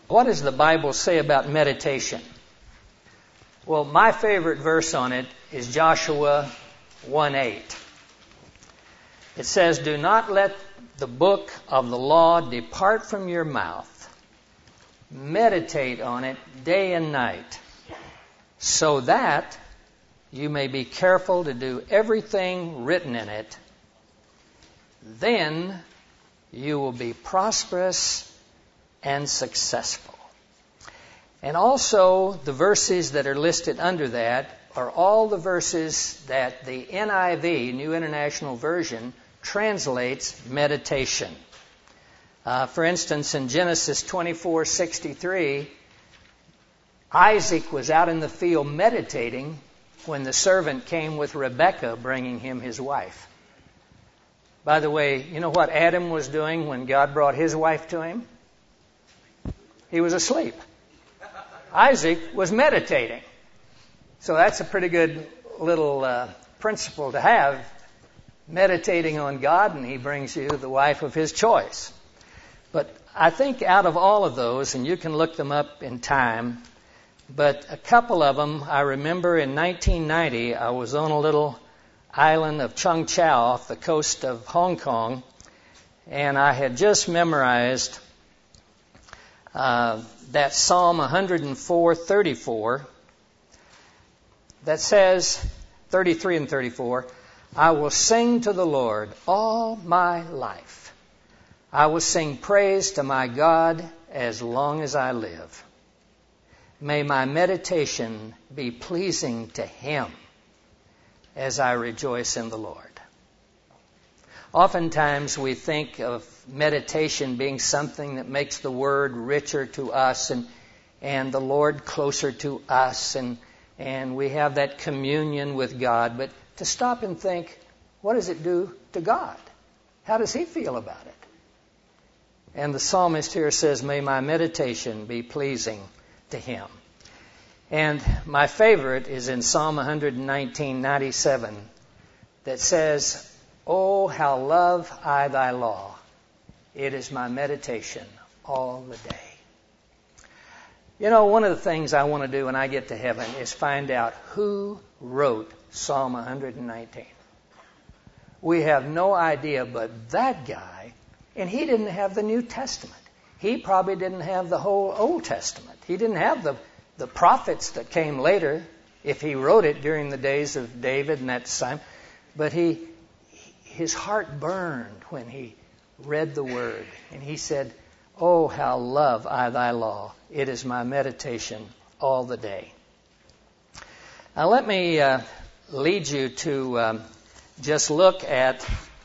What does the Bible say about meditation? Well, my favorite verse on it is Joshua 1:8. It says, "Do not let the book of the law depart from your mouth. Meditate on it day and night, so that you may be careful to do everything written in it. Then you will be prosperous and successful." And also, the verses that are listed under that are all the verses that the NIV, New International Version, translates meditation. For instance, in Genesis 24:63, Isaac was out in the field meditating when the servant came with Rebekah bringing him his wife. By the way, you know what Adam was doing when God brought his wife to him? He was asleep. Isaac was meditating. So that's a pretty good little principle to have, meditating on God, and He brings you the wife of His choice. But I think out of all of those, and you can look them up in time, but a couple of them, I remember in 1990, I was on a little island of Chung Chau off the coast of Hong Kong, and I had just memorized that Psalm 104:34 that says, 33 and 34, "I will sing to the Lord all my life. I will sing praise to my God as long as I live. May my meditation be pleasing to Him as I rejoice in the Lord." Oftentimes we think of meditation being something that makes the Word richer to us and the Lord closer to us, and we have that communion with God. But to stop and think, what does it do to God? How does He feel about it? And the psalmist here says, "May my meditation be pleasing to Him." And my favorite is in Psalm 119:97 that says, "Oh, how love I thy law. It is my meditation all the day." You know, one of the things I want to do when I get to heaven is find out who wrote Psalm 119. We have no idea, but that guy, and he didn't have the New Testament. He probably didn't have the whole Old Testament. He didn't have the prophets that came later, if he wrote it during the days of David and that time. But his heart burned when he read the Word. And he said, "Oh, how love I thy law. It is my meditation all the day." Now let me lead you to just look at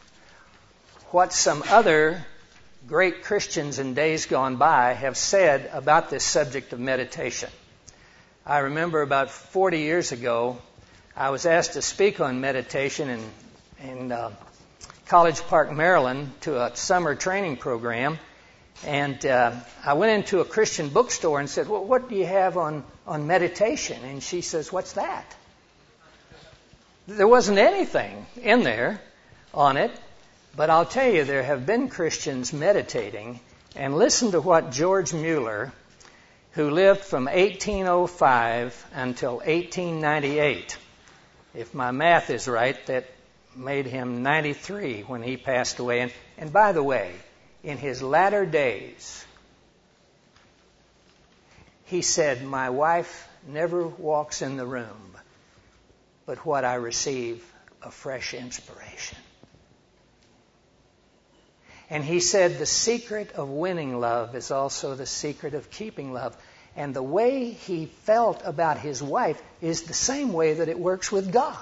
what some other great Christians in days gone by have said about this subject of meditation. I remember about 40 years ago, I was asked to speak on meditation in College Park, Maryland, to a summer training program. And I went into a Christian bookstore and said, "Well, what do you have on meditation?" And she says, "What's that?" There wasn't anything in there on it. But I'll tell you, there have been Christians meditating. And listen to what George Mueller, who lived from 1805 until 1898, if my math is right, that made him 93 when he passed away. And by the way, in his latter days, he said, "My wife never walks in the room, but what I receive a fresh inspiration." And he said, the secret of winning love is also the secret of keeping love. And the way he felt about his wife is the same way that it works with God.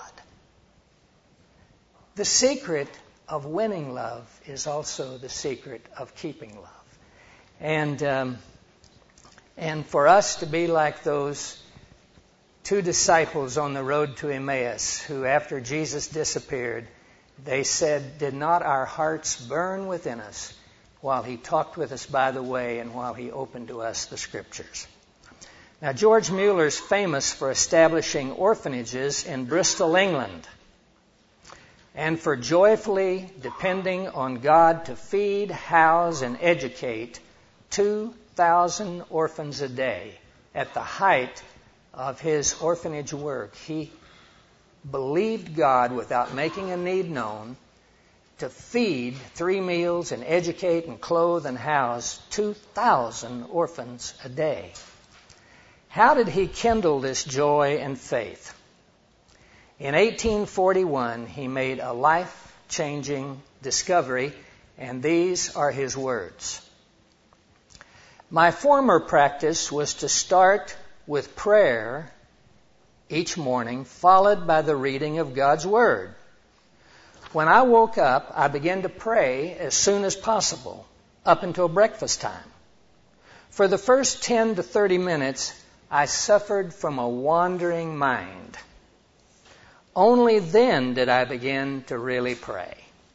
The secret of winning love is also the secret of keeping love. And for us to be like those two disciples on the road to Emmaus, who after Jesus disappeared, they said, "Did not our hearts burn within us while He talked with us by the way and while He opened to us the Scriptures?" Now, George Mueller's famous for establishing orphanages in Bristol, England, and for joyfully depending on God to feed, house, and educate 2 2,000 orphans a day at the height of his orphanage work. He believed God without making a need known to feed 3 meals and educate and clothe and house 2,000 orphans a day. How did he kindle this joy and faith? In 1841, he made a life-changing discovery, and these are his words. My former practice was to start with prayer each morning, followed by the reading of God's Word. When I woke up, I began to pray as soon as possible, up until breakfast time. For the first 10 to 30 minutes, I suffered from a wandering mind. Only then did I begin to really pray.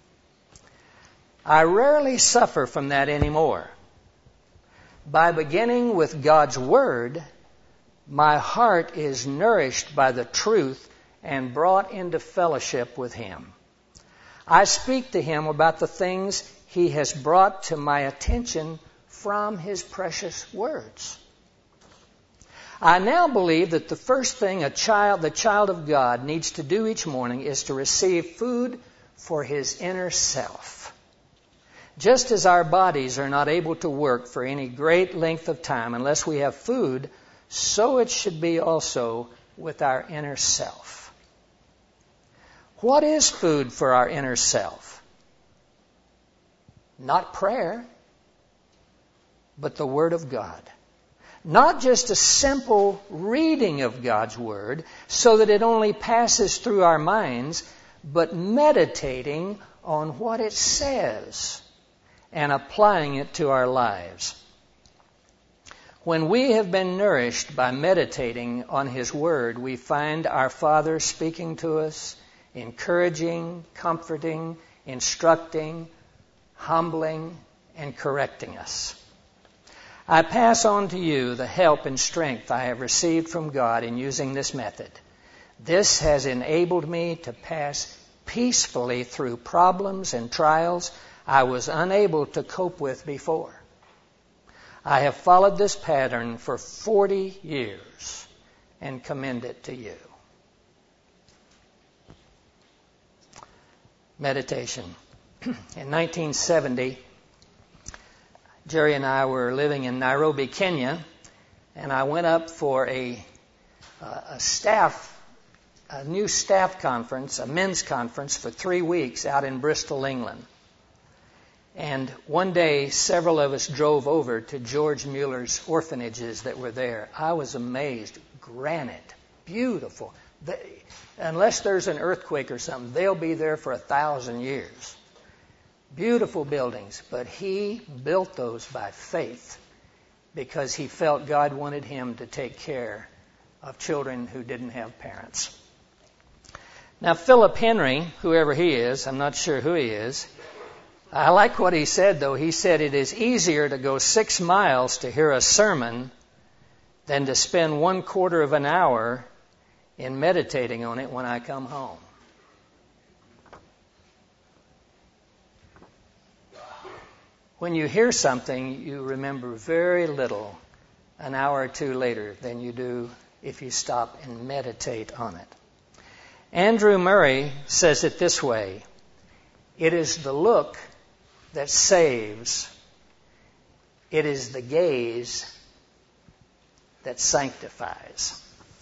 I rarely suffer from that anymore. By beginning with God's Word, my heart is nourished by the truth and brought into fellowship with Him. I speak to Him about the things He has brought to my attention from His precious words. I now believe that the first thing the child of God needs to do each morning is to receive food for his inner self. Just as our bodies are not able to work for any great length of time unless we have food, so it should be also with our inner self. What is food for our inner self? Not prayer, but the Word of God. Not just a simple reading of God's Word so that it only passes through our minds, but meditating on what it says and applying it to our lives. When we have been nourished by meditating on His Word, we find our Father speaking to us, encouraging, comforting, instructing, humbling, and correcting us. I pass on to you the help and strength I have received from God in using this method. This has enabled me to pass peacefully through problems and trials I was unable to cope with before. I have followed this pattern for 40 years and commend it to you. Meditation. In 1970, Jerry and I were living in Nairobi, Kenya, and I went up for a new staff conference, a men's conference for 3 weeks out in Bristol, England. And one day, several of us drove over to George Mueller's orphanages that were there. I was amazed. Granite. Beautiful. Unless there's an earthquake or something, they'll be there for 1,000 years. Beautiful buildings, but he built those by faith because he felt God wanted him to take care of children who didn't have parents. Now, Philip Henry, whoever he is, I'm not sure who he is, I like what he said, though. He said, it is easier to go 6 miles to hear a sermon than to spend 1/4 of an hour in meditating on it when I come home. When you hear something, you remember very little an hour or two later than you do if you stop and meditate on it. Andrew Murray says it this way: it is the look that saves. It is the gaze that sanctifies.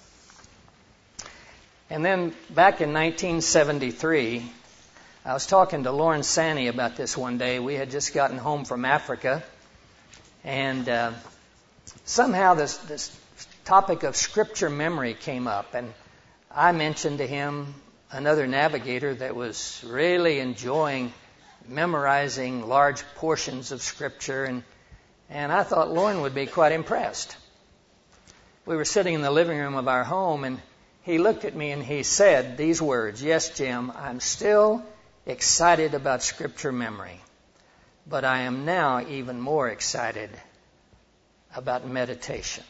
And then back in 1973, I was talking to Lauren Sanney about this one day. We had just gotten home from Africa, and somehow this topic of scripture memory came up, and I mentioned to him another navigator that was really enjoying memorizing large portions of scripture, and I thought Lauren would be quite impressed. We were sitting in the living room of our home, and he looked at me and he said these words: "Yes, Jim, I'm still excited about scripture memory, but I am now even more excited about meditation."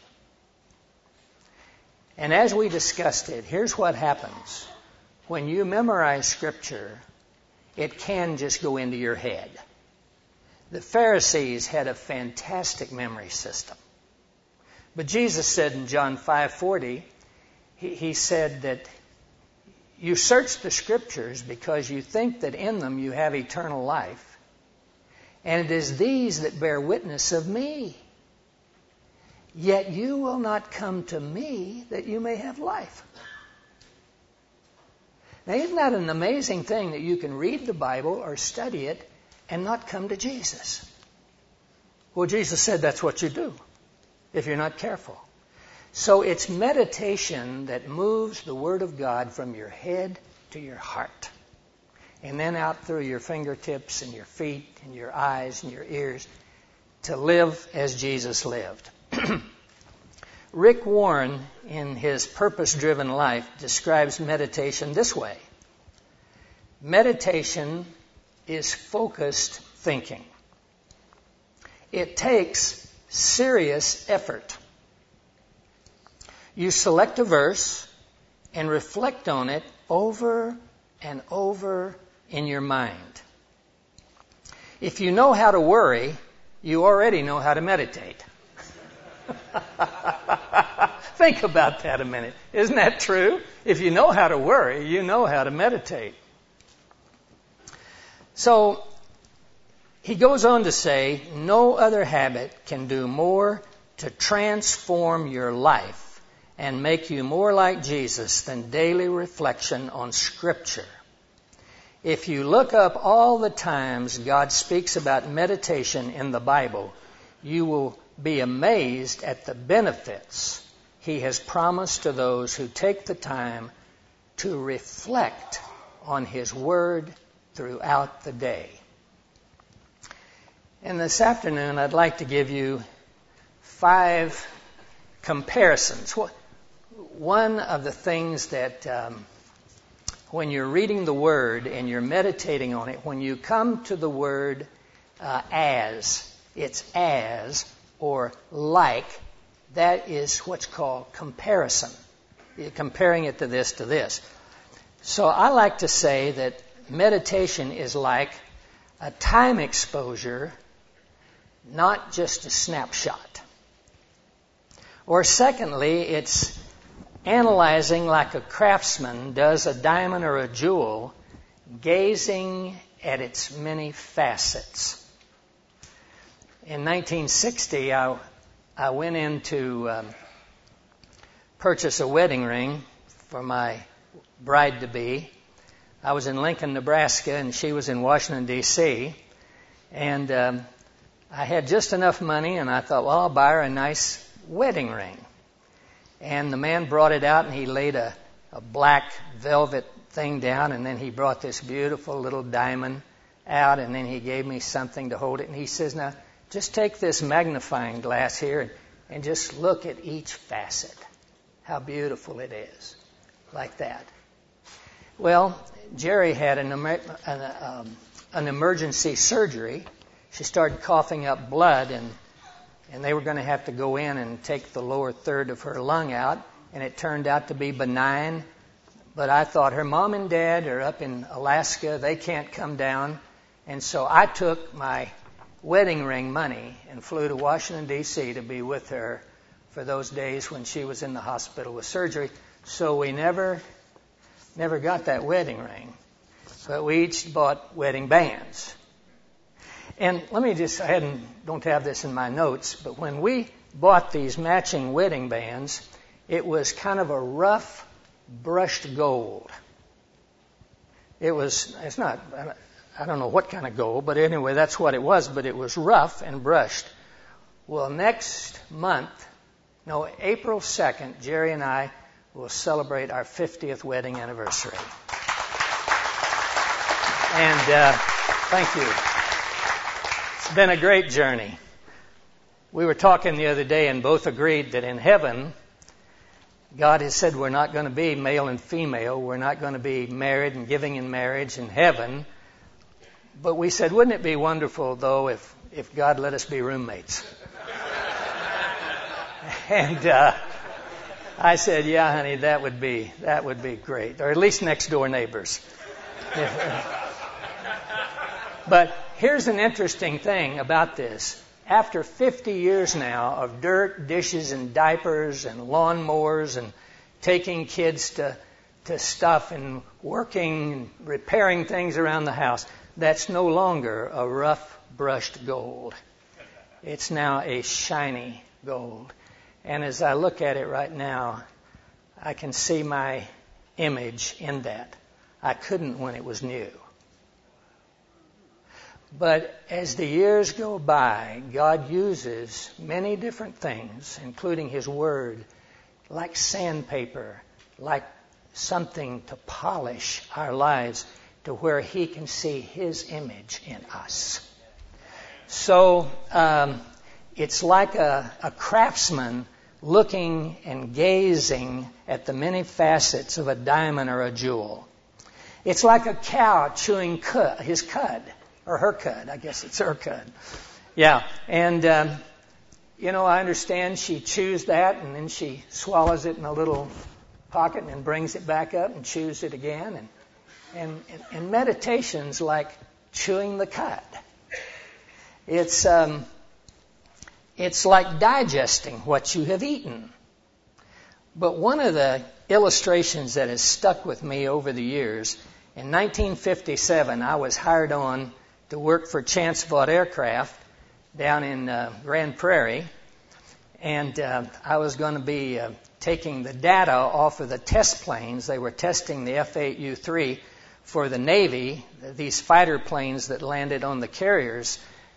And as we discussed it, here's what happens. When you memorize scripture, it can just go into your head. The Pharisees had a fantastic memory system. But Jesus said in John 5:40, he said that you search the Scriptures because you think that in them you have eternal life. And it is these that bear witness of me. Yet you will not come to me that you may have life. Now, isn't that an amazing thing that you can read the Bible or study it and not come to Jesus? Well, Jesus said that's what you do if you're not careful. So it's meditation that moves the Word of God from your head to your heart, and then out through your fingertips and your feet and your eyes and your ears to live as Jesus lived. Rick Warren, in his Purpose-Driven Life, describes meditation this way. Meditation is focused thinking. It takes serious effort. You select a verse and reflect on it over and over in your mind. If you know how to worry, you already know how to meditate. Think about that a minute. Isn't that true? If you know how to worry, you know how to meditate. So, he goes on to say, no other habit can do more to transform your life and make you more like Jesus than daily reflection on Scripture. If you look up all the times God speaks about meditation in the Bible, you will be amazed at the benefits He has promised to those who take the time to reflect on His Word throughout the day. And this afternoon, I'd like to give you 5 comparisons. One of the things that when you're reading the Word and you're meditating on it, when you come to the word it's as or like, that is what's called comparison. You're comparing it to this. So I like to say that meditation is like a time exposure, not just a snapshot. Or secondly, it's analyzing like a craftsman does a diamond or a jewel, gazing at its many facets. In 1960, I went in to purchase a wedding ring for my bride-to-be. I was in Lincoln, Nebraska, and she was in Washington, D.C., and I had just enough money, and I thought, well, I'll buy her a nice wedding ring. And the man brought it out, and he laid a black velvet thing down, and then he brought this beautiful little diamond out, and then he gave me something to hold it, and he says, now, just take this magnifying glass here and just look at each facet, how beautiful it is, like that. Well, Jerry had an emergency surgery. She started coughing up blood, and they were going to have to go in and take the lower third of her lung out, and it turned out to be benign. But I thought her mom and dad are up in Alaska. They can't come down. And so I took my wedding ring money and flew to Washington, D.C. to be with her for those days when she was in the hospital with surgery. So we never got that wedding ring. But we each bought wedding bands. And let me just, don't have this in my notes, but when we bought these matching wedding bands, it was kind of a rough brushed gold. I don't know what kind of gold, but anyway, that's what it was, but it was rough and brushed. Well, April 2nd, Jerry and I will celebrate our 50th wedding anniversary. And thank you. It's been a great journey. We were talking the other day and both agreed that in heaven, God has said we're not going to be male and female. We're not going to be married and giving in marriage in heaven. But we said, wouldn't it be wonderful, though, if God let us be roommates? And I said, yeah, honey, that would be great. Or at least next door neighbors. But here's an interesting thing about this. After 50 years now of dirt, dishes, and diapers, and lawnmowers, and taking kids to stuff, and working, and repairing things around the house, that's no longer a rough brushed gold. It's now a shiny gold. And as I look at it right now, I can see my image in that. I couldn't when it was new. But as the years go by, God uses many different things, including His Word, like sandpaper, like something to polish our lives to where He can see His image in us. So it's like a craftsman looking and gazing at the many facets of a diamond or a jewel. It's like a cow chewing his cud, or her cud. I guess it's her cud. Yeah, and I understand she chews that, and then she swallows it in a little pocket and then brings it back up and chews it again. And meditation's like chewing the cud. It's like digesting what you have eaten. But one of the illustrations that has stuck with me over the years, in 1957, I was hired on to work for Chance Vought Aircraft down in Grand Prairie, and I was going to be taking the data off of the test planes. They were testing the F-8U-3 for the Navy, these fighter planes that landed on the carriers,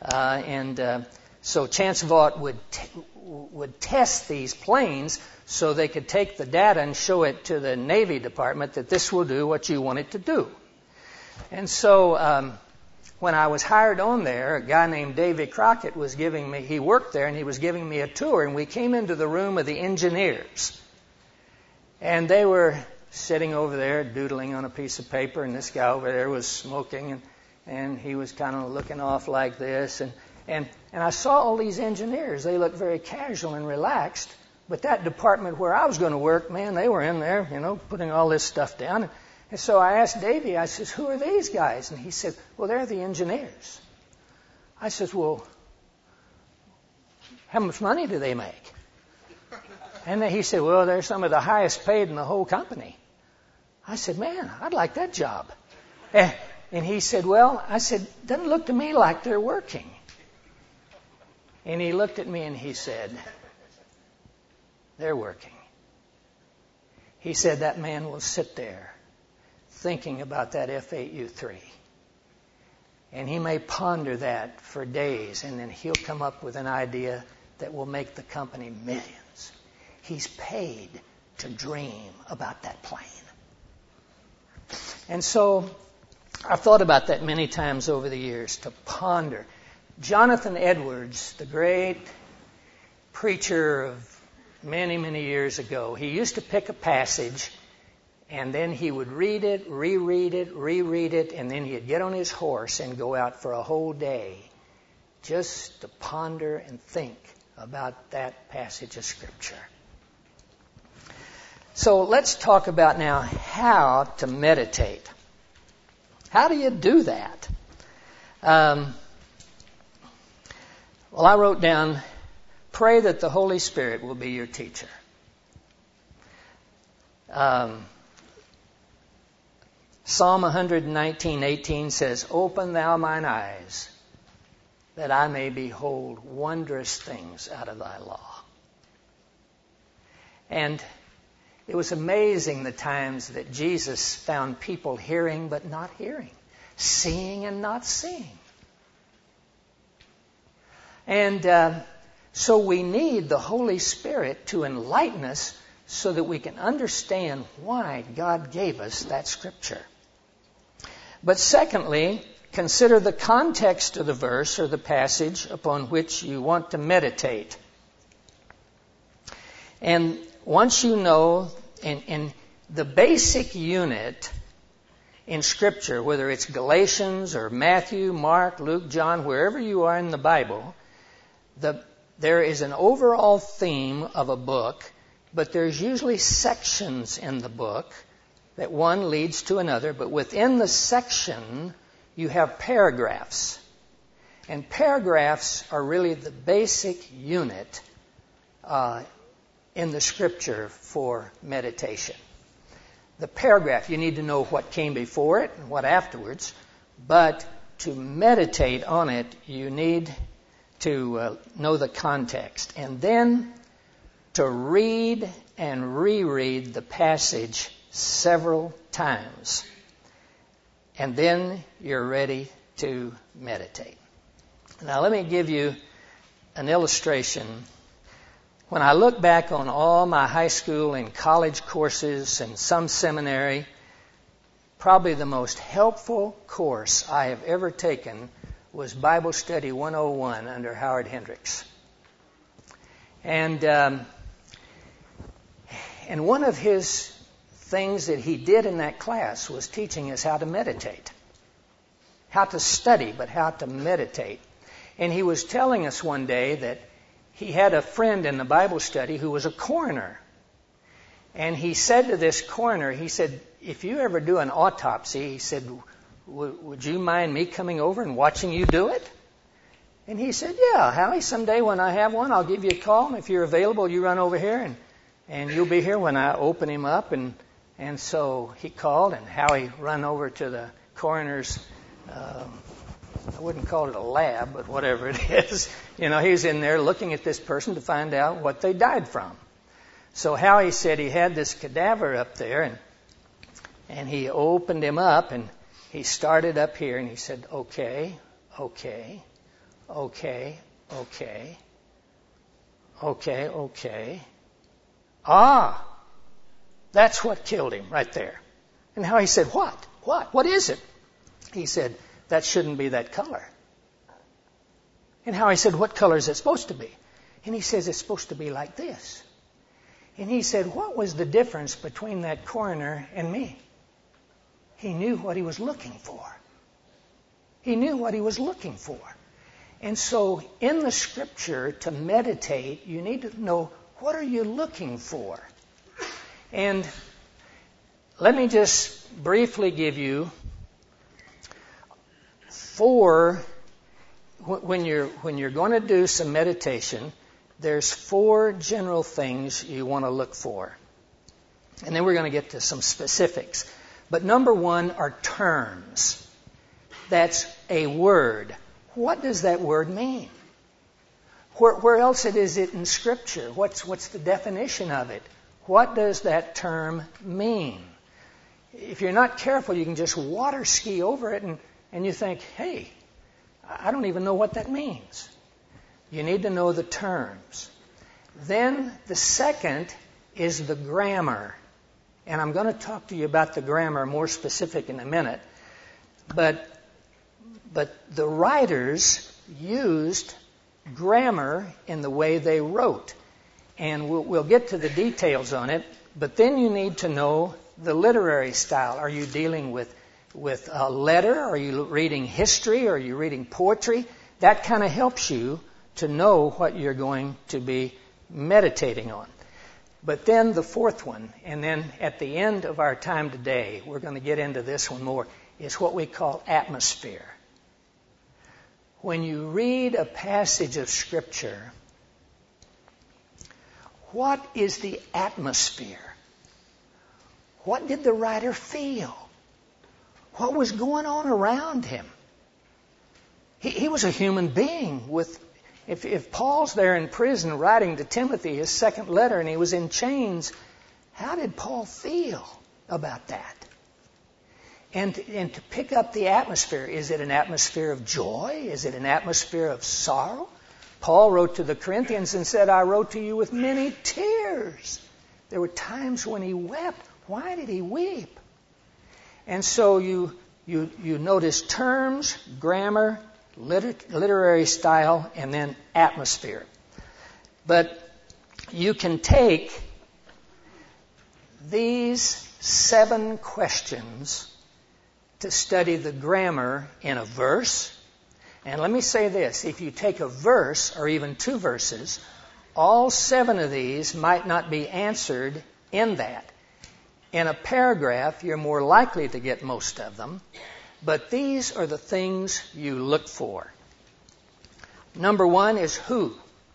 so Chance Vought would test these planes so they could take the data and show it to the Navy Department that this will do what you want it to do. And so when I was hired on there, a guy named Davy Crockett he worked there, and he was giving me a tour, and we came into the room of the engineers. And they were sitting over there doodling on a piece of paper, and this guy over there was smoking, and he was kind of looking off like this. And I saw all these engineers. They looked very casual and relaxed. But that department where I was going to work, man, they were in there, putting all this stuff down. And so I asked Davy, I says, who are these guys? And he said, well, they're the engineers. I says, well, how much money do they make? And then he said, well, they're some of the highest paid in the whole company. I said, man, I'd like that job. And he said, well, I said, doesn't look to me like they're working. And he looked at me and he said, they're working. He said, that man will sit there thinking about that F-8U-3. And he may ponder that for days, and then he'll come up with an idea that will make the company millions. He's paid to dream about that plane. And so I've thought about that many times over the years, to ponder. Jonathan Edwards, the great preacher of many, many years ago, he used to pick a passage, and then he would read it, reread it, and then he'd get on his horse and go out for a whole day just to ponder and think about that passage of Scripture. So let's talk about now how to meditate. How do you do that? Well, I wrote down, pray that the Holy Spirit will be your teacher. Psalm 119:18 says, open thou mine eyes, that I may behold wondrous things out of thy law. And it was amazing the times that Jesus found people hearing but not hearing, seeing and not seeing. And so we need the Holy Spirit to enlighten us so that we can understand why God gave us that Scripture. But secondly, consider the context of the verse or the passage upon which you want to meditate. And once you know in the basic unit in Scripture, whether it's Galatians or Matthew, Mark, Luke, John, wherever you are in the Bible, there is an overall theme of a book, but there's usually sections in the book that one leads to another. But within the section, you have paragraphs. And paragraphs are really the basic unit in the Scripture for meditation. The paragraph, you need to know what came before it and what afterwards, but to meditate on it, you need to know the context. And then to read and reread the passage several times. And then you're ready to meditate. Now let me give you an illustration. When I look back on all my high school and college courses and some seminary, probably the most helpful course I have ever taken was Bible Study 101 under Howard Hendricks. And one of his things that he did in that class was teaching us how to meditate. How to study, but how to meditate. And he was telling us one day that he had a friend in the Bible study who was a coroner. And he said to this coroner, he said, if you ever do an autopsy, he said, would you mind me coming over and watching you do it? And he said, yeah, Howie, someday when I have one, I'll give you a call. And if you're available, you run over here and you'll be here when I open him up. And so he called, and Howie run over to the coroner's, I wouldn't call it a lab, but whatever it is. You know, he's in there looking at this person to find out what they died from. So Howie said he had this cadaver up there, and he opened him up, and he started up here, and he said, okay. Ah, that's what killed him right there. And Howie said, what? What is it? He said, that shouldn't be that color. And Howie said, what color is it supposed to be? And he says, it's supposed to be like this. And he said, what was the difference between that coroner and me? He knew what he was looking for. He knew what he was looking for. And so in the Scripture, to meditate, you need to know, what are you looking for? And let me just briefly give you 4, when you're going to do some meditation, there's 4 general things you want to look for. And then we're going to get to some specifics. But number 1 are terms. That's a word. What does that word mean? Where else is it in Scripture? What's the definition of it? What does that term mean? If you're not careful, you can just water ski over it and you think, hey, I don't even know what that means. You need to know the terms. Then the second is the grammar. And I'm going to talk to you about the grammar more specific in a minute. But the writers used grammar in the way they wrote. And we'll get to the details on it. But then you need to know the literary style. Are you dealing with a letter? Are you reading history? Are you reading poetry? That kind of helps you to know what you're going to be meditating on. But then the 4th one, and then at the end of our time today, we're going to get into this one more, is what we call atmosphere. When you read a passage of Scripture, what is the atmosphere? What did the writer feel? What was going on around him? He was a human being with... If Paul's there in prison writing to Timothy his second letter and he was in chains, how did Paul feel about that? And to pick up the atmosphere, is it an atmosphere of joy? Is it an atmosphere of sorrow? Paul wrote to the Corinthians and said, I wrote to you with many tears. There were times when he wept. Why did he weep? And so you notice terms, grammar, literary style, and then atmosphere. But you can take these 7 questions to study the grammar in a verse. And let me say this, if you take a verse or even 2 verses, all 7 of these might not be answered in that. In a paragraph, you're more likely to get most of them. But these are the things you look for. Number one is who.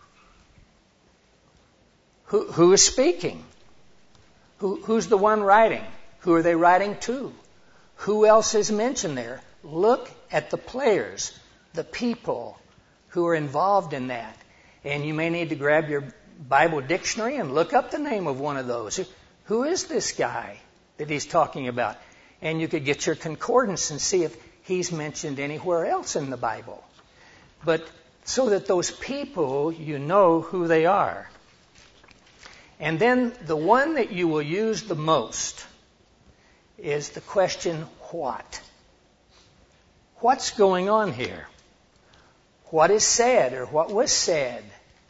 Who is speaking? Who's the one writing? Who are they writing to? Who else is mentioned there? Look at the players, the people who are involved in that. And you may need to grab your Bible dictionary and look up the name of one of those. Who is this guy that he's talking about? And you could get your concordance and see if he's mentioned anywhere else in the Bible. But so that those people, you know who they are. And then the one that you will use the most is the question, what? What's going on here? What is said or what was said?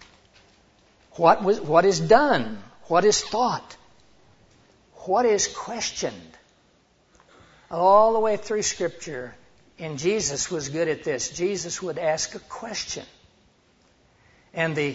What is done? What is thought? What is questioned? All the way through Scripture, and Jesus was good at this. Jesus would ask a question. And the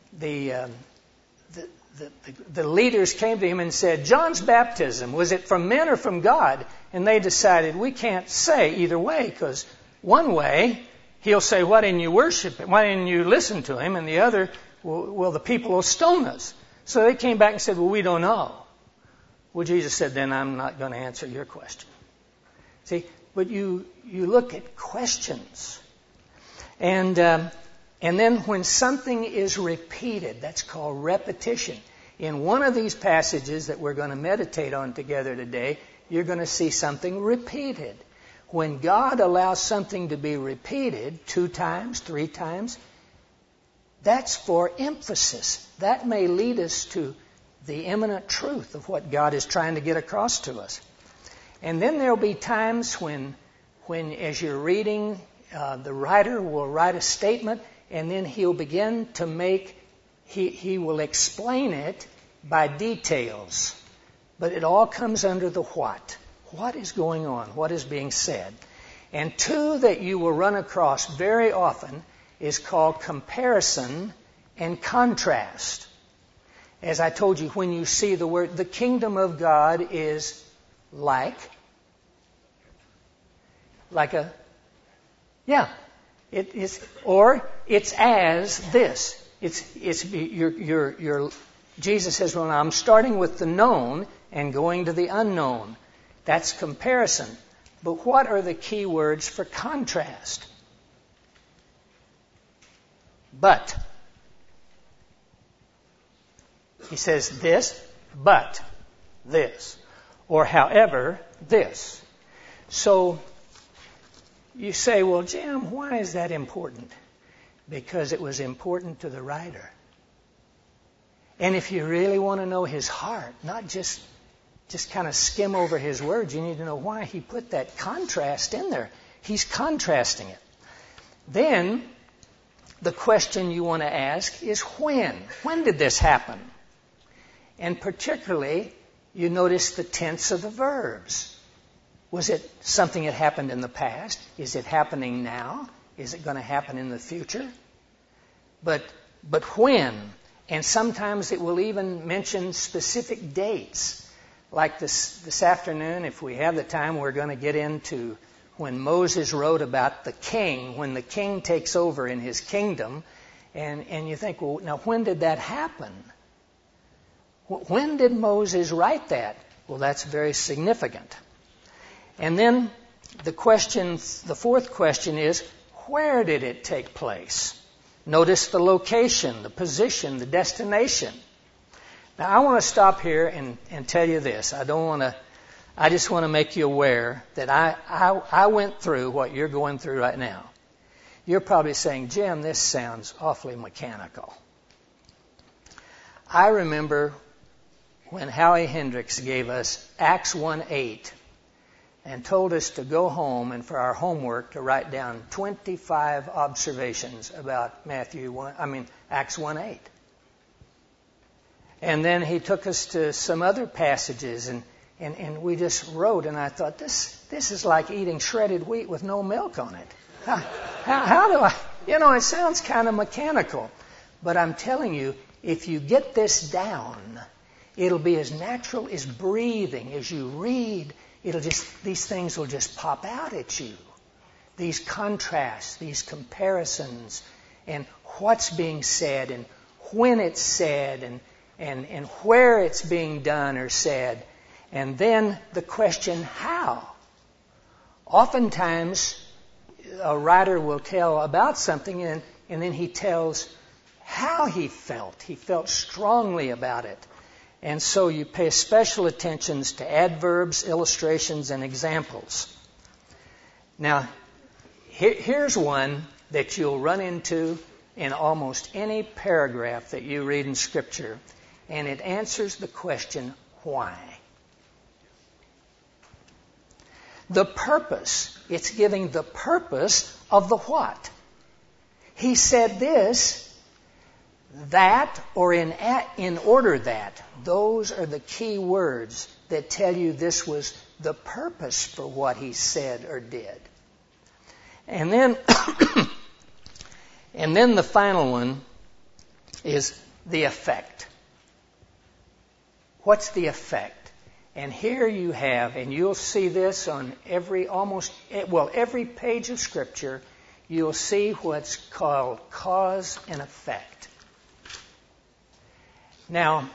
leaders came to him and said, John's baptism, was it from men or from God? And they decided, we can't say either way, because one way, he'll say, why didn't you worship him? Why didn't you listen to him? And the other, well, the people will stone us. So they came back and said, well, we don't know. Well, Jesus said, then I'm not going to answer your question. See, but you look at questions. And then when something is repeated, that's called repetition. In one of these passages that we're going to meditate on together today, you're going to see something repeated. When God allows something to be repeated 2 times, 3 times, that's for emphasis. That may lead us to the imminent truth of what God is trying to get across to us. And then there'll be times when as you're reading, the writer will write a statement, and then he'll begin to he will explain it by details. But it all comes under the what. What is going on? What is being said? And 2 that you will run across very often is called comparison and contrast. As I told you, when you see the word, the kingdom of God is like it is, or it's as this. Jesus says, well, now I'm starting with the known and going to the unknown. That's comparison. But what are the key words for contrast? But. He says this, but this. Or however, this. So you say, well, Jim, why is that important? Because it was important to the writer. And if you really want to know his heart, not just kind of skim over his words, you need to know why he put that contrast in there. He's contrasting it. Then the question you want to ask is when? When did this happen? And particularly, you notice the tense of the verbs. Was it something that happened in the past? Is it happening now? Is it going to happen in the future? But when? And sometimes it will even mention specific dates. Like this afternoon, if we have the time, we're going to get into when Moses wrote about the king, when the king takes over in his kingdom. And you think, well, now when did that happen? When did Moses write that? Well, that's very significant. And then the 4th question is, where did it take place? Notice the location, the position, the destination. Now, I want to stop here and tell you this. I just want to make you aware that I went through what you're going through right now. You're probably saying, Jim, this sounds awfully mechanical. I remember when Howie Hendricks gave us Acts 1:8 and told us to go home and for our homework to write down 25 observations about Acts 1:8. And then he took us to some other passages and we just wrote, and I thought, this is like eating shredded wheat with no milk on it. How do I, it sounds kind of mechanical. But I'm telling you, if you get this down, it'll be as natural as breathing. As you read, these things will just pop out at you. These contrasts, these comparisons, and what's being said and when it's said and where it's being done or said. And then the question, how? Oftentimes, a writer will tell about something and then he tells how he felt. He felt strongly about it. And so you pay special attention to adverbs, illustrations, and examples. Now, here's one that you'll run into in almost any paragraph that you read in Scripture, and it answers the question, why? The purpose. It's giving the purpose of the what. He said this, that, or in order that. Those are the key words that tell you this was the purpose for what he said or did. And then, and then the final one is the effect. What's the effect? And here you have, and you'll see this on every page of Scripture, you'll see what's called cause and effect. Now,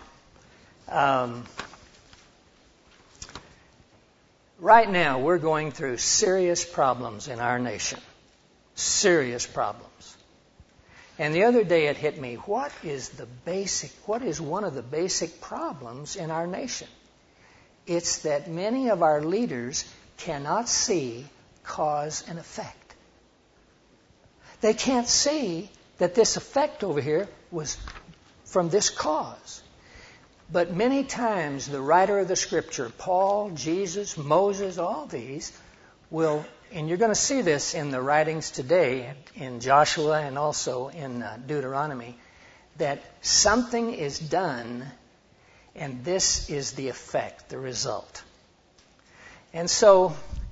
right now we're going through serious problems in our nation. Serious problems. And the other day it hit me, what is one of the basic problems in our nation? It's that many of our leaders cannot see cause and effect. They can't see that this effect over here was from this cause. But many times the writer of the Scripture, Paul, Jesus, Moses, all these, will, and you're going to see this in the writings today, in Joshua and also in Deuteronomy, that something is done and this is the effect, the result. And so,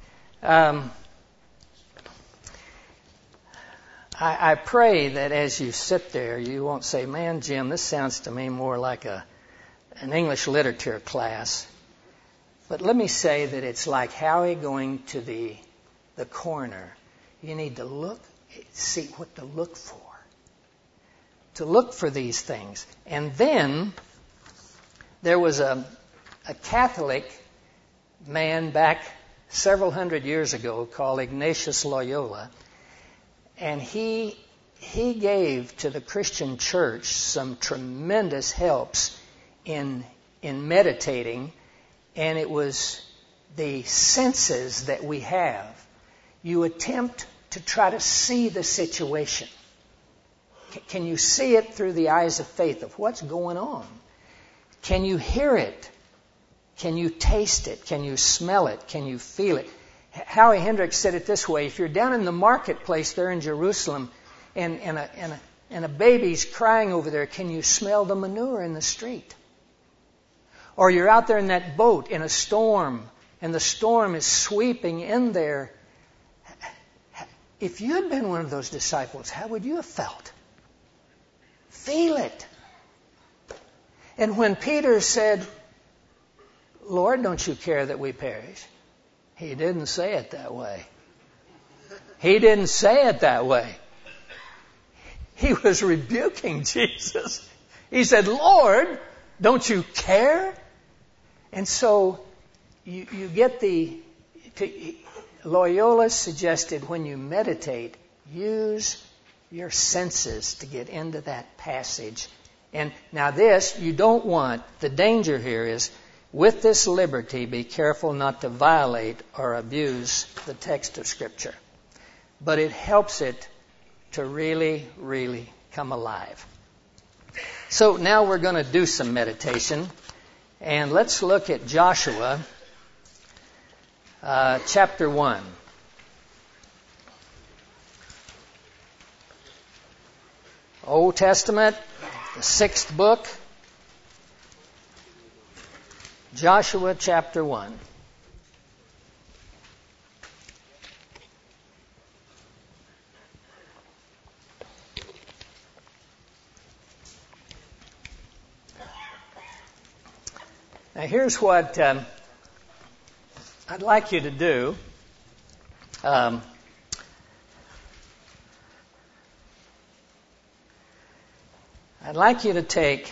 I pray that as you sit there, you won't say, man, Jim, this sounds to me more like an English literature class. But let me say that it's like Howie going to the coroner. You need to see what to look for. To look for these things. And then there was a Catholic man back several hundred years ago called Ignatius Loyola, and he gave to the Christian church some tremendous helps in meditating, and it was the senses that we have. You attempt to try to see the situation. Can you see it through the eyes of faith of what's going on? Can you hear it? Can you taste it? Can you smell it? Can you feel it? Howie Hendricks said it this way, if you're down in the marketplace there in Jerusalem and a baby's crying over there, can you smell the manure in the street? Or you're out there in that boat in a storm and the storm is sweeping in there. If you had been one of those disciples, how would you have felt? Feel it. And when Peter said, Lord, don't you care that we perish? He didn't say it that way. He didn't say it that way. He was rebuking Jesus. He said, Lord, don't you care? And so you get Loyola suggested when you meditate, use your senses to get into that passage. And now this, you don't want, the danger here is, with this liberty, be careful not to violate or abuse the text of Scripture. But it helps it to really, really come alive. So now we're going to do some meditation. And let's look at Joshua chapter 1. Old Testament, the 6th book. Joshua chapter 1. Now here's what I'd like you to do. I'd like you to take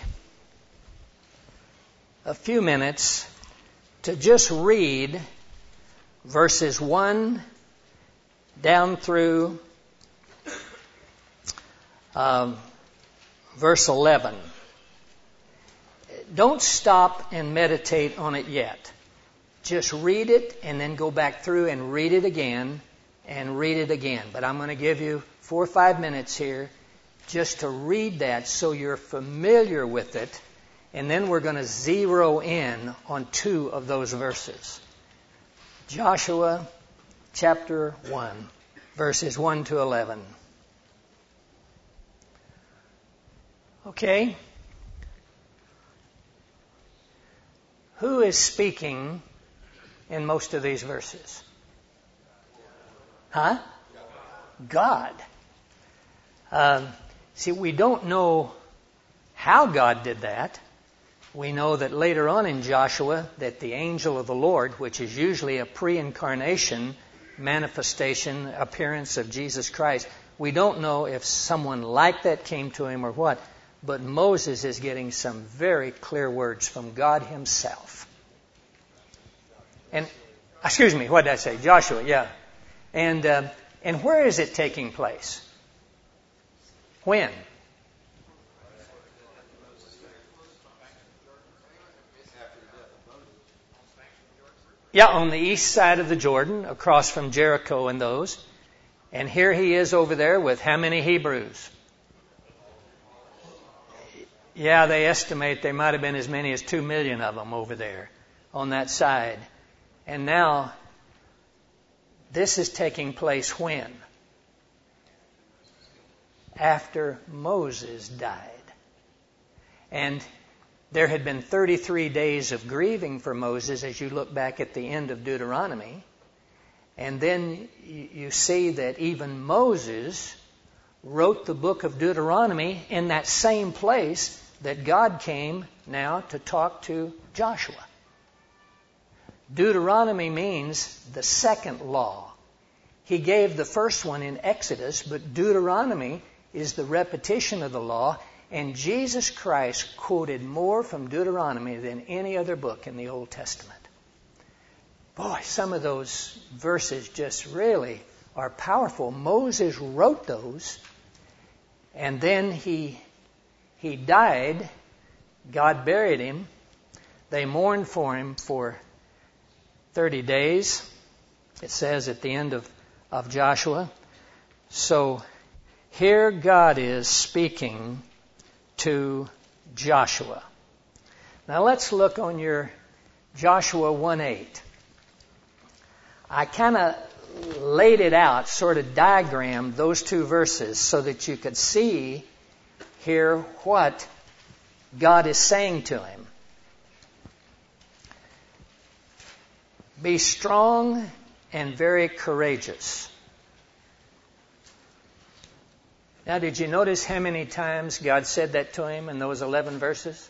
a few minutes to just read verses 1 down through verse 11. Don't stop and meditate on it yet. Just read it and then go back through and read it again and read it again. But I'm going to give you 4 or 5 minutes here just to read that so you're familiar with it. And then we're going to zero in on 2 of those verses. Joshua chapter 1, verses 1 to 11. Okay. Who is speaking in most of these verses? Huh? God. See, we don't know how God did that. We know that later on in Joshua that the angel of the Lord, which is usually a pre-incarnation manifestation, appearance of Jesus Christ, we don't know if someone like that came to him or what, but Moses is getting some very clear words from God himself. And, excuse me, what did I say? Joshua, yeah. And where is it taking place? When? Yeah, on the east side of the Jordan, across from Jericho and those. And here he is over there with how many Hebrews? Yeah, they estimate there might have been as many as 2 million of them over there on that side. And now, this is taking place when? After Moses died. And there had been 33 days of grieving for Moses as you look back at the end of Deuteronomy. And then you see that even Moses wrote the book of Deuteronomy in that same place that God came now to talk to Joshua. Deuteronomy means the second law. He gave the first one in Exodus, but Deuteronomy is the repetition of the law, and Jesus Christ quoted more from Deuteronomy than any other book in the Old Testament. Boy, some of those verses just really are powerful. Moses wrote those, and then he died. God buried him. They mourned for him for 30 days, it says at the end of Joshua. So here God is speaking to Joshua. Now let's look on your Joshua 1:8. I kind of laid it out, sort of diagrammed those 2 verses so that you could see here what God is saying to him. Be strong and very courageous. Now, did you notice how many times God said that to him in those 11 verses?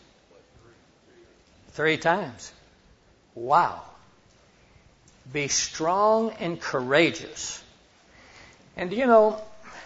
3 times. Wow. Be strong and courageous. And you know,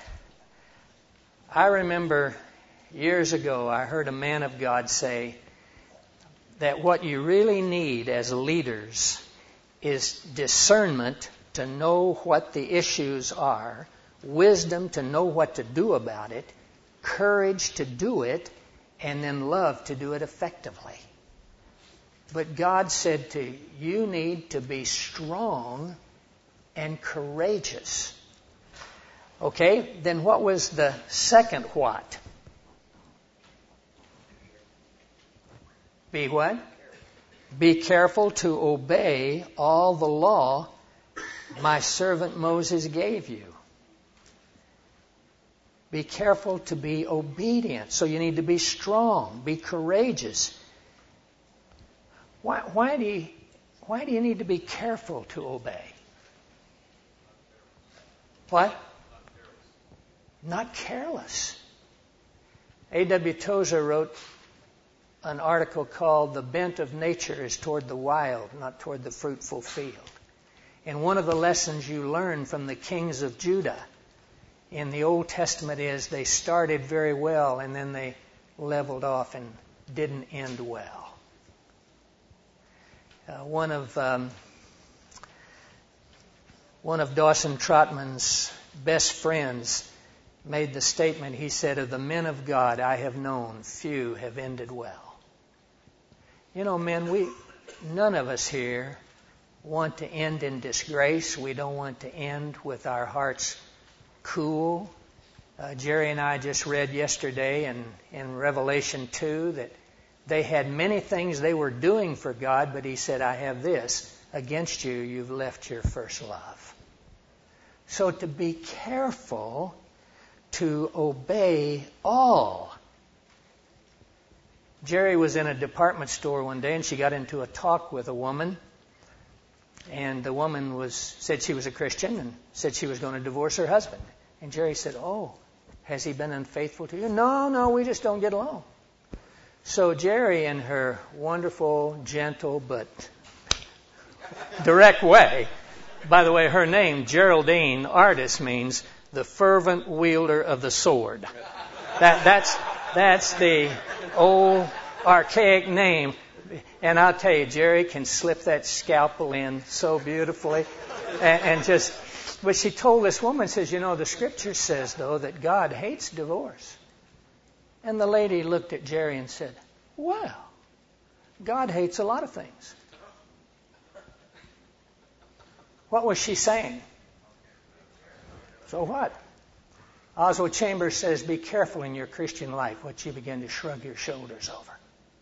I remember years ago I heard a man of God say that what you really need as leaders is discernment to know what the issues are, wisdom to know what to do about it, courage to do it, and then love to do it effectively. But God said to you, you need to be strong and courageous. Okay, then what was the second what? Be what? Be careful to obey all the law my servant Moses gave you. Be careful to be obedient. So you need to be strong, be courageous. Why do you need to be careful to obey? What? Not careless. A.W. Tozer wrote an article called "The Bent of Nature is Toward the Wild, Not Toward the Fruitful Field." And one of the lessons you learn from the kings of Judah in the Old Testament is they started very well and then they leveled off and didn't end well. One of Dawson Trotman's best friends made the statement, he said, "Of the men of God I have known, few have ended well." You know, men, none of us here want to end in disgrace. We don't want to end with our hearts cool. Jerry and I just read yesterday in Revelation 2 that they had many things they were doing for God, but he said, "I have this against you, you've left your first love." So to be careful to obey all. Jerry was in a department store one day and she got into a talk with a woman. And the woman said she was a Christian and said she was going to divorce her husband. And Jerry said, "Oh, has he been unfaithful to you?" No, we just don't get along. So Jerry, in her wonderful, gentle, but direct way, by the way, her name, Geraldine Artis, means the fervent wielder of the sword. That's the old archaic name. And I'll tell you, Jerry can slip that scalpel in so beautifully. But she told this woman, says, "You know, the scripture says, though, that God hates divorce." And the lady looked at Jerry and said, "Well, God hates a lot of things." What was she saying? So what? Oswald Chambers says, be careful in your Christian life what you begin to shrug your shoulders over.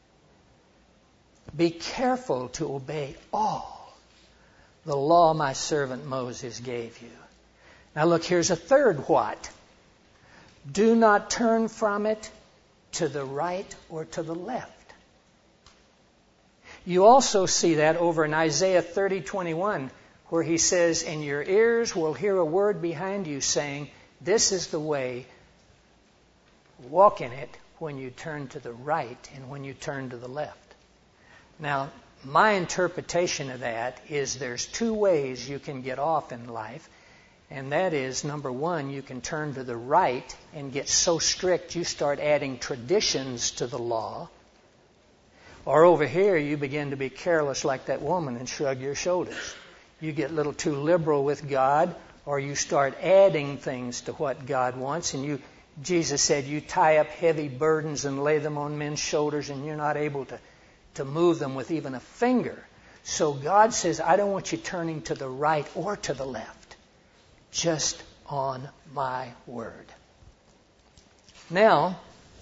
Be careful to obey all the law my servant Moses gave you. Now look, here's a third what. Do not turn from it to the right or to the left. You also see that over in Isaiah 30:21, where he says, "And your ears will hear a word behind you saying, this is the way, walk in it when you turn to the right and when you turn to the left." Now, my interpretation of that is there's two ways you can get off in life. And that is, number one, you can turn to the right and get so strict you start adding traditions to the law. Or over here, you begin to be careless like that woman and shrug your shoulders. You get a little too liberal with God, or you start adding things to what God wants. And Jesus said, you tie up heavy burdens and lay them on men's shoulders, and you're not able to move them with even a finger. So God says, I don't want you turning to the right or to the left. Just on my word. Now,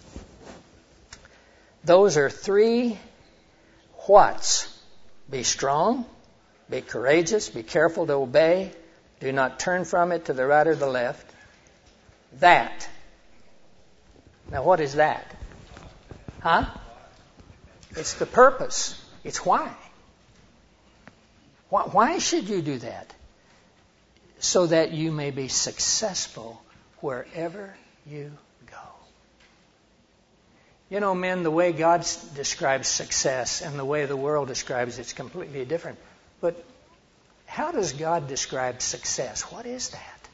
those are three whats. Be strong, be courageous, be careful to obey, do not turn from it to the right or the left. That. Now what is that? Huh? It's the purpose. It's why. Why should you do that? So that you may be successful wherever you go. You know, men, the way God describes success and the way the world describes it's completely different. But how does God describe success? What is that?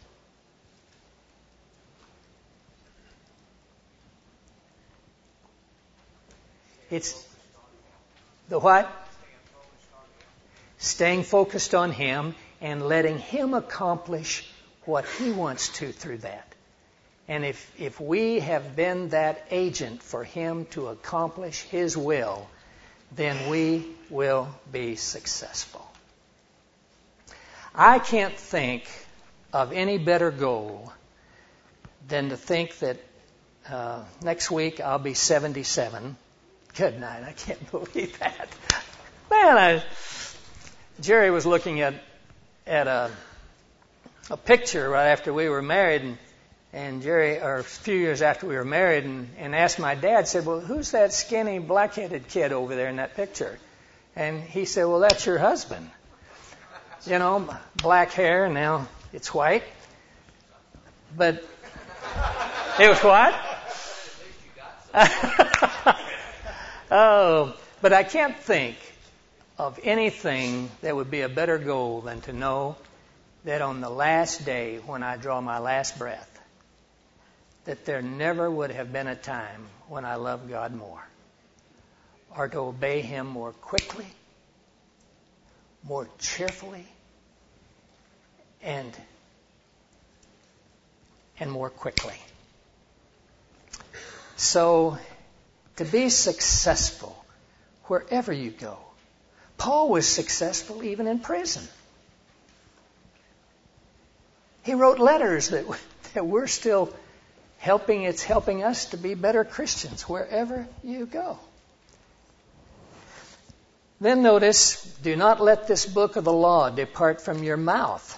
It's the what? Staying focused on Him and letting Him accomplish what He wants to through that. And if we have been that agent for Him to accomplish His will, then we will be successful. I can't think of any better goal than to think that next week I'll be 77. Good night. I can't believe that. Man, Jerry was looking at a picture right after we were married, and Jerry, or a few years after we were married, and asked my dad, said, well, who's that skinny, black-headed kid over there in that picture? And he said, well, that's your husband. You know, black hair, now it's white. But it was what? Oh, but I can't think of anything that would be a better goal than to know that on the last day when I draw my last breath, that there never would have been a time when I love God more, or to obey Him more quickly, more cheerfully, and more quickly. So, to be successful wherever you go. Paul was successful even in prison. He wrote letters that we're still helping. It's helping us to be better Christians wherever you go. Then notice, do not let this book of the law depart from your mouth.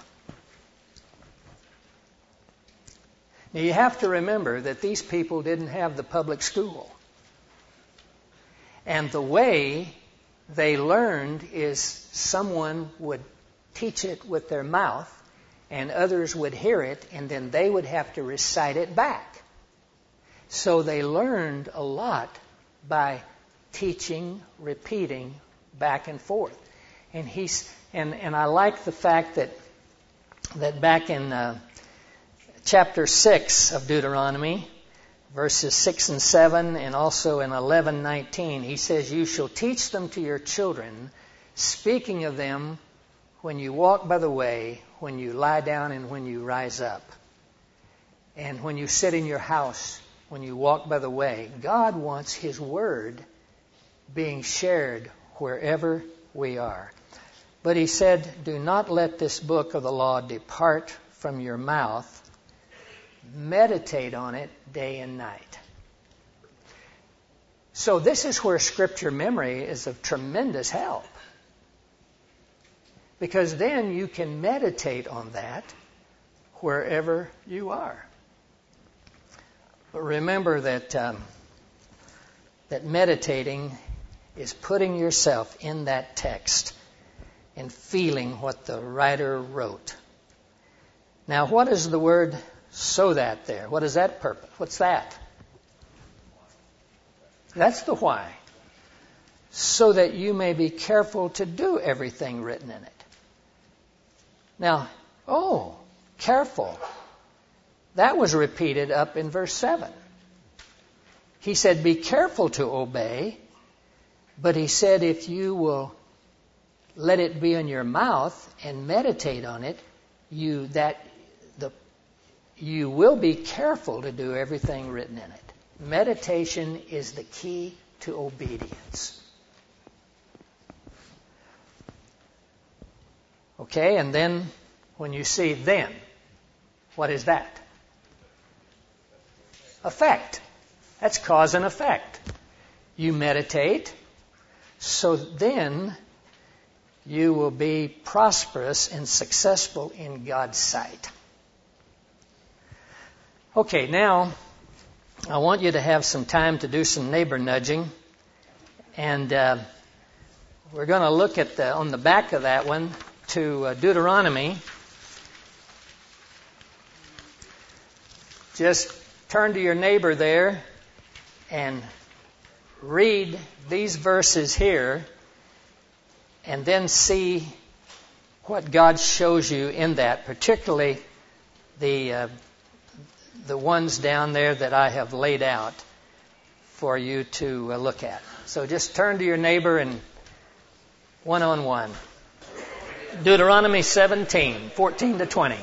Now you have to remember that these people didn't have the public school. And the way they learned is someone would teach it with their mouth and others would hear it and then they would have to recite it back. So they learned a lot by teaching, repeating back and forth. And I like the fact that back in chapter 6 of Deuteronomy, verses 6 and 7, and also in 11:19, he says, "You shall teach them to your children, speaking of them when you walk by the way, when you lie down and when you rise up, and when you sit in your house, when you walk by the way." God wants His Word being shared wherever we are. But He said, do not let this book of the law depart from your mouth. Meditate on it day and night. So this is where Scripture memory is of tremendous help. Because then you can meditate on that wherever you are. But remember that meditating is putting yourself in that text and feeling what the writer wrote. Now, what is the word "so that" there? What is that purpose? What's that? That's the why. So that you may be careful to do everything written in it. Now, careful. That was repeated up in verse 7. He said, be careful to obey. But he said, if you will let it be in your mouth and meditate on it, you will be careful to do everything written in it. Meditation is the key to obedience. Okay, and then when you see then, what is that? Effect. That's cause and effect. You meditate, so then you will be prosperous and successful in God's sight. Okay, now I want you to have some time to do some neighbor nudging. And we're going to look at on the back of that one to Deuteronomy. Just turn to your neighbor there and read these verses here and then see what God shows you in that, particularly the ones down there that I have laid out for you to look at. So just turn to your neighbor and one-on-one. Deuteronomy 17, 14 to 20.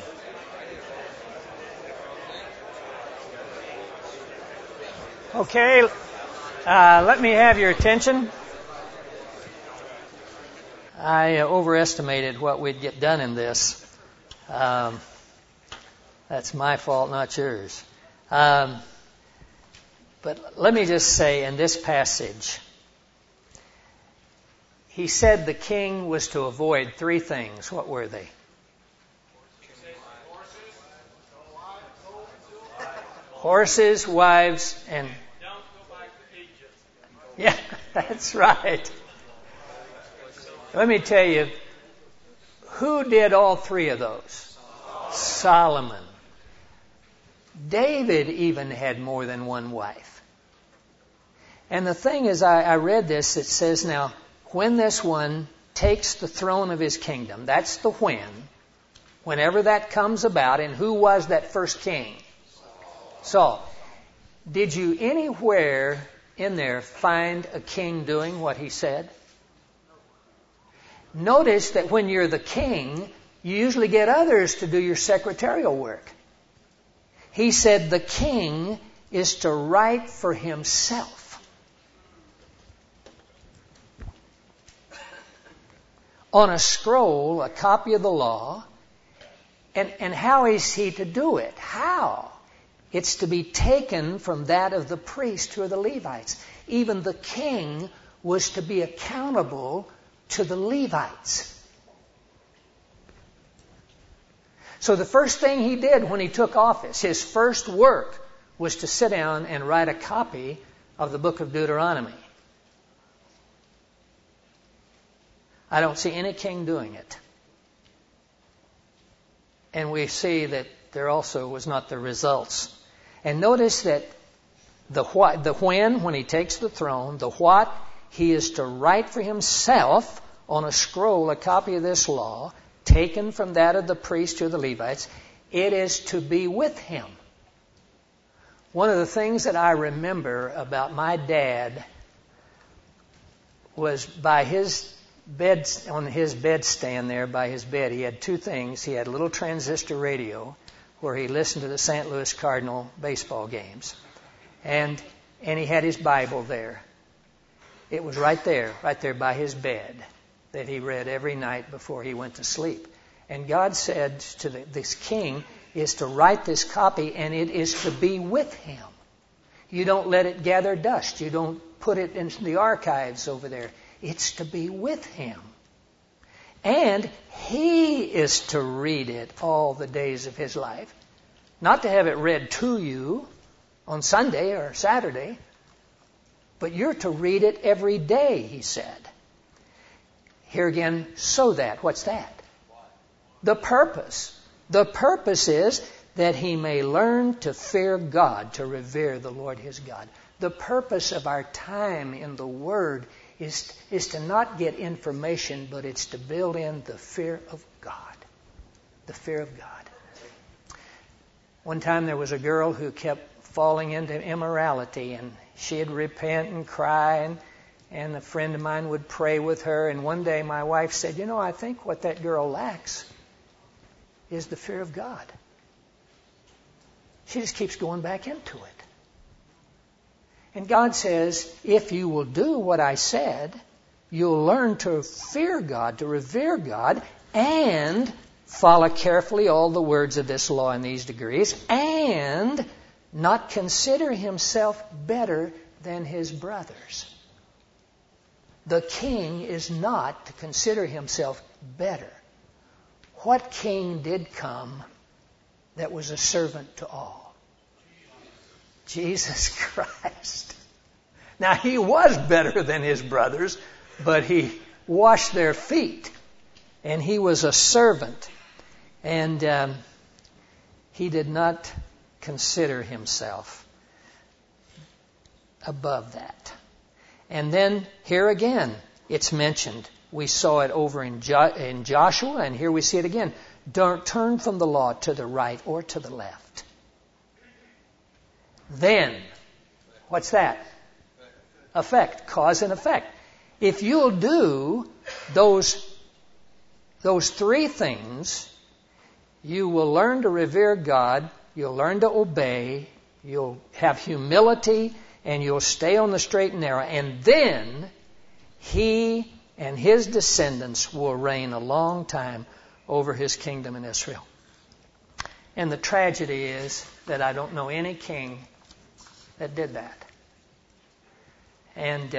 Okay, let me have your attention. I overestimated what we'd get done in this. That's my fault, not yours. But let me just say, in this passage, he said the king was to avoid three things. What were they? Horses, wives, and... Don't go back to Egypt. Yeah, that's right. Let me tell you, who did all three of those? Solomon. David even had more than one wife. And the thing is, I read this, it says now, when this one takes the throne of his kingdom, that's the whenever that comes about, and who was that first king? Saul. Did you anywhere in there find a king doing what he said? Notice that when you're the king, you usually get others to do your secretarial work. He said the king is to write for himself. On a scroll, a copy of the law. And how is he to do it? How? It's to be taken from that of the priests who are the Levites. Even the king was to be accountable to the Levites. So the first thing he did when he took office, his first work, was to sit down and write a copy of the book of Deuteronomy. I don't see any king doing it. And we see that there also was not the results. And notice that the when he takes the throne, the what, he is to write for himself on a scroll a copy of this law, taken from that of the priests or the Levites. It is to be with him. One of the things that I remember about my dad was by his bed, on his bedstand there by his bed, he had two things. He had a little transistor radio where he listened to the St. Louis Cardinal baseball games. And he had his Bible there. It was right there by his bed that he read every night before he went to sleep. And God said to this king is to write this copy, and it is to be with him. You don't let it gather dust. You don't put it into the archives over there. It's to be with him. And he is to read it all the days of his life. Not to have it read to you on Sunday or Saturday, but you're to read it every day, he said. Here again, so that. What's that? The purpose. The purpose is that he may learn to fear God, to revere the Lord his God. The purpose of our time in the Word is to not get information, but it's to build in the fear of God. The fear of God. One time there was a girl who kept falling into immorality, and she'd repent and cry, and a friend of mine would pray with her. And one day my wife said, I think what that girl lacks is the fear of God. She just keeps going back into it. And God says, if you will do what I said, you'll learn to fear God, to revere God, and follow carefully all the words of this law in these degrees, and not consider himself better than his brothers. The king is not to consider himself better. What king did come that was a servant to all? Jesus Christ. Now, he was better than his brothers, but he washed their feet, and he was a servant. And he did not consider himself above that. And then here again, it's mentioned. We saw it over in Joshua, and here we see it again. Don't turn from the law to the right or to the left. Then, what's that? Effect, cause and effect. If you'll do those three things, you will learn to revere God, you'll learn to obey, you'll have humility, and you'll stay on the straight and narrow. And then he and his descendants will reign a long time over his kingdom in Israel. And the tragedy is that I don't know any king that did that. And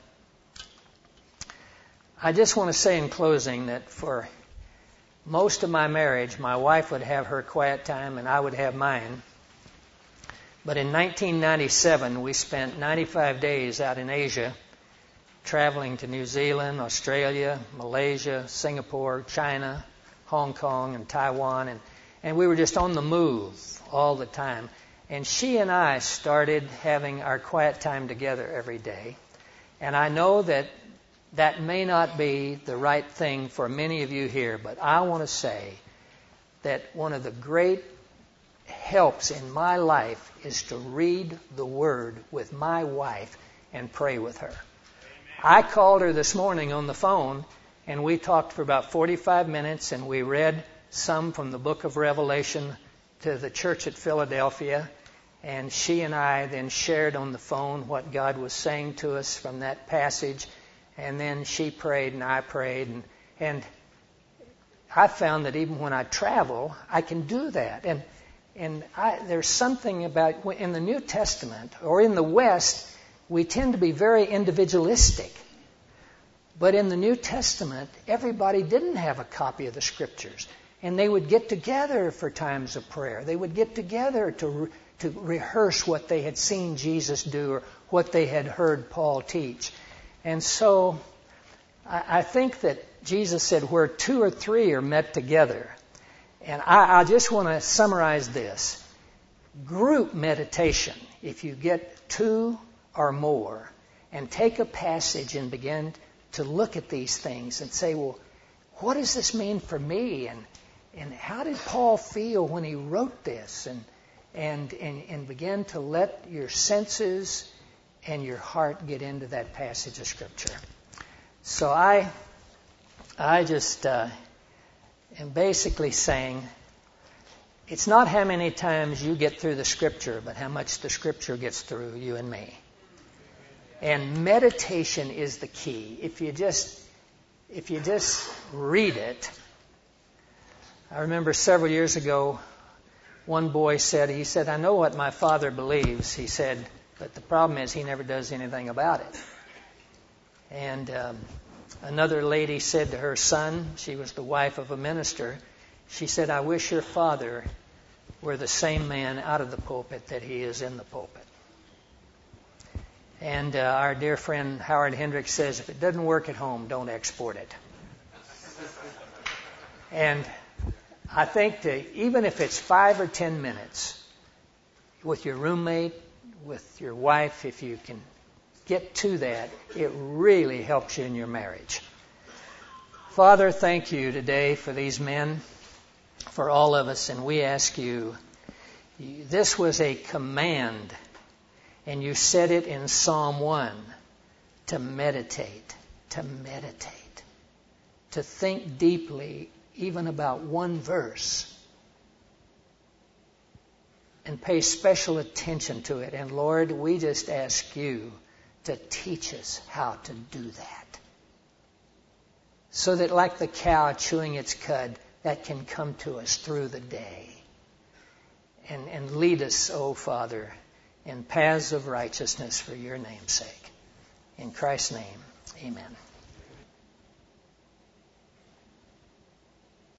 I just want to say in closing that for most of my marriage, my wife would have her quiet time and I would have mine. But in 1997, we spent 95 days out in Asia, traveling to New Zealand, Australia, Malaysia, Singapore, China, Hong Kong, and Taiwan. And we were just on the move all the time. And she and I started having our quiet time together every day. And I know that that may not be the right thing for many of you here, but I want to say that one of the great helps in my life is to read the Word with my wife and pray with her. I called her this morning on the phone, and we talked for about 45 minutes, and we read some from the book of Revelation to the church at Philadelphia, and she and I then shared on the phone what God was saying to us from that passage, and then she prayed and I prayed, and I found that even when I travel, I can do that. And there's something about, in the New Testament, or in the West, we tend to be very individualistic. But in the New Testament, everybody didn't have a copy of the Scriptures. And they would get together for times of prayer. They would get together to rehearse what they had seen Jesus do or what they had heard Paul teach. And so I think that Jesus said where 2 or 3 are met together. And I just want to summarize this. Group meditation, if you get 2 or more and take a passage and begin to look at these things and say, well, what does this mean for me? And how did Paul feel when he wrote this? And begin to let your senses and your heart get into that passage of Scripture. So I just am basically saying it's not how many times you get through the Scripture, but how much the Scripture gets through you and me. And meditation is the key. If you just read it. I remember several years ago, one boy said, I know what my father believes. He said, but the problem is he never does anything about it. And another lady said to her son, she was the wife of a minister, she said, I wish your father were the same man out of the pulpit that he is in the pulpit. And our dear friend Howard Hendricks says, if it doesn't work at home, don't export it. And I think that even if it's 5 or 10 minutes with your roommate, with your wife, if you can get to that, it really helps you in your marriage. Father, thank you today for these men, for all of us, and we ask you, this was a command, and you said it in Psalm 1, to meditate, to think deeply even about one verse and pay special attention to it. And Lord, we just ask you to teach us how to do that. So that like the cow chewing its cud, that can come to us through the day. And lead us, O Father, in paths of righteousness for your name's sake. In Christ's name, amen.